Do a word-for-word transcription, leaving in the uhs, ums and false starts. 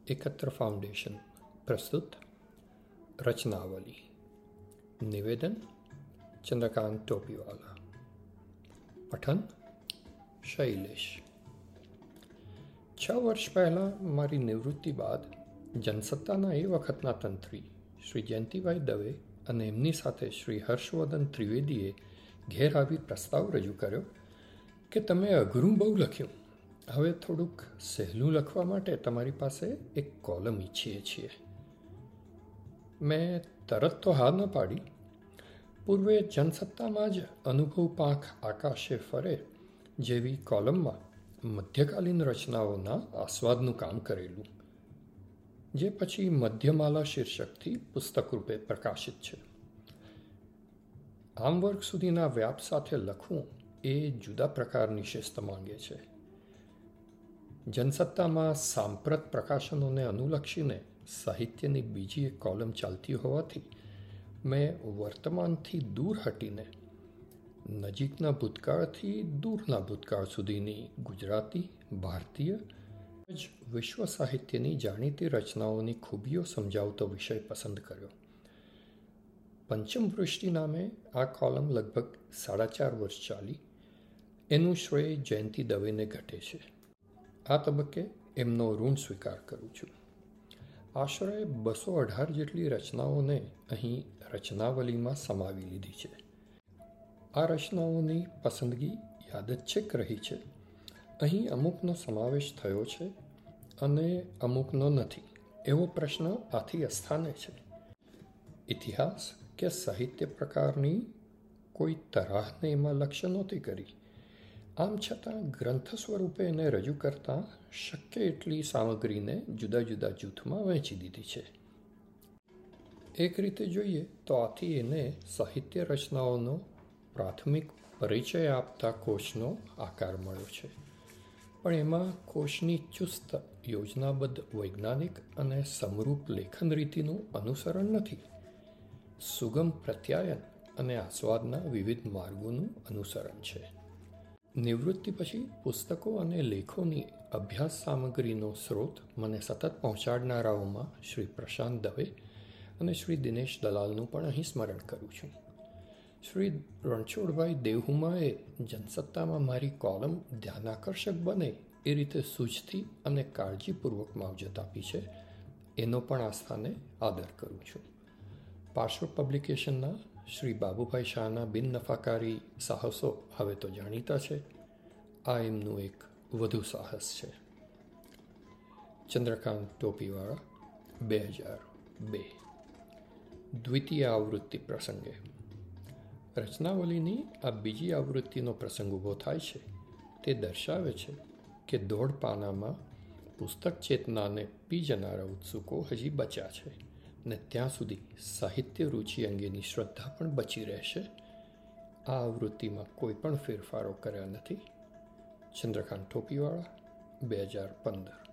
एकत्र फाउंडेशन प्रस्तुत रचनावली। निवेदन चंद्रकांत टोपीवाला। पठन शैलेश। છ વર્ષ પહેલાં મારી નિવૃત્તિ બાદ જનસત્તાના એ વખતના તંત્રી શ્રી જયંતિભાઈ દવે અને એમની સાથે શ્રી હર્ષવર્ધન ત્રિવેદીએ ઘેર આવી પ્રસ્તાવ રજૂ કર્યો કે તમે અઘરું બહુ લખ્યું, હવે થોડુંક સહેલું લખવા માટે તમારી પાસે એક કોલમ ઈચ્છીએ છીએ. મેં તરત તો હા ન પાડી. પૂર્વે જનસત્તામાં જ અનુભવ પાંખ આકાશે ફરે જેવી કોલમમાં મધ્યકાલીન રચનાઓના આસ્વાદનું કામ કરેલું, જે પછી મધ્યમાલા શીર્ષકથી પુસ્તક રૂપે પ્રકાશિત છે. આમ વર્ગ સુધીના વ્યાપ સાથે લખવું એ જુદા પ્રકારની શિસ્ત માંગે છે. જનસત્તામાં સાંપ્રત પ્રકાશનોને અનુલક્ષીને સાહિત્યની બીજી એક કોલમ ચાલતી હોવાથી મેં વર્તમાનથી દૂર હટીને નજીકના ભૂતકાળથી દૂરના ભૂતકાળ સુધીની ગુજરાતી, ભારતીય જ વિશ્વ સાહિત્યની જાણીતી રચનાઓની ખૂબીઓ સમજાવતો વિષય પસંદ કર્યો. પંચમ વૃષ્ટિ નામે આ કોલમ લગભગ સાડા ચાર વર્ષ ચાલી. એનું શ્રેય જયંતિ દવેને ઘટે છે. આ તબક્કે એમનો ઋણ સ્વીકાર કરું છું. આશરે બસો અઢાર જેટલી રચનાઓને અહીં રચનાવલીમાં સમાવી લીધી છે. આ રચનાઓની પસંદગી યાદચ્છિક રહી છે. અહીં અમુકનો સમાવેશ થયો છે અને અમુકનો નથી એવો પ્રશ્ન આથી અસ્થાને છે. ઇતિહાસ કે સાહિત્ય પ્રકારની કોઈ તરાહને એમાં લક્ષ્ય નહોતી કરી. આમ છતાં ગ્રંથ સ્વરૂપે એને રજૂ કરતાં શક્ય એટલી સામગ્રીને જુદા જુદા જૂથમાં વહેંચી દીધી છે. એક રીતે જોઈએ તો આથી એને સાહિત્ય રચનાઓનો પ્રાથમિક પરિચય આપતા કોષનો આકાર મળ્યો છે. પણ એમાં કોષની ચુસ્ત યોજનાબદ્ધ વૈજ્ઞાનિક અને સમરૂપ લેખન રીતિનું અનુસરણ નથી. સુગમ પ્રત્યાયન અને આસ્વાદના વિવિધ માર્ગોનું અનુસરણ છે. નિવૃત્તિ પછી પુસ્તકો અને લેખોની અભ્યાસ સામગ્રીનો સ્રોત મને સતત પહોંચાડનારાઓમાં શ્રી પ્રશાંત દવે અને શ્રી દિનેશ દલાલનું પણ અહીં સ્મરણ કરું છું. શ્રી રણછોડભાઈ દેવહુમાએ જનસત્તામાં મારી કોલમ ધ્યાનાકર્ષક બને એ રીતે સૂઝથી અને કાળજીપૂર્વક માવજત આપી છે. એનો પણ આ સ્થાને આદર કરું છું. પાર્શ્વ પબ્લિકેશનના શ્રી બાબુભાઈ શાહના બિન નફાકારી સાહસો હવે તો જાણીતા છે. આ એમનું એક વધુ સાહસ છે. ચંદ્રકાંત ટોપીવાળા, બે હજાર બે. દ્વિતીય આવૃત્તિ પ્રસંગે. રચનાવલીની આ બીજી આવૃત્તિનો પ્રસંગ ઊભો થાય છે તે દર્શાવે છે કે દોઢ પાનામાં પુસ્તક ચેતનાને પી જનારા ઉત્સુકો હજી બચ્યા છે ને ત્યાં સુધી સાહિત્ય રુચિ અંગેની શ્રદ્ધા પણ બચી રહેશે. આ આવૃત્તિમાં કોઈ પણ ફેરફારો કર્યા નથી. ચંદ્રકાંત ટોપીવાળા, બે હજાર પંદર.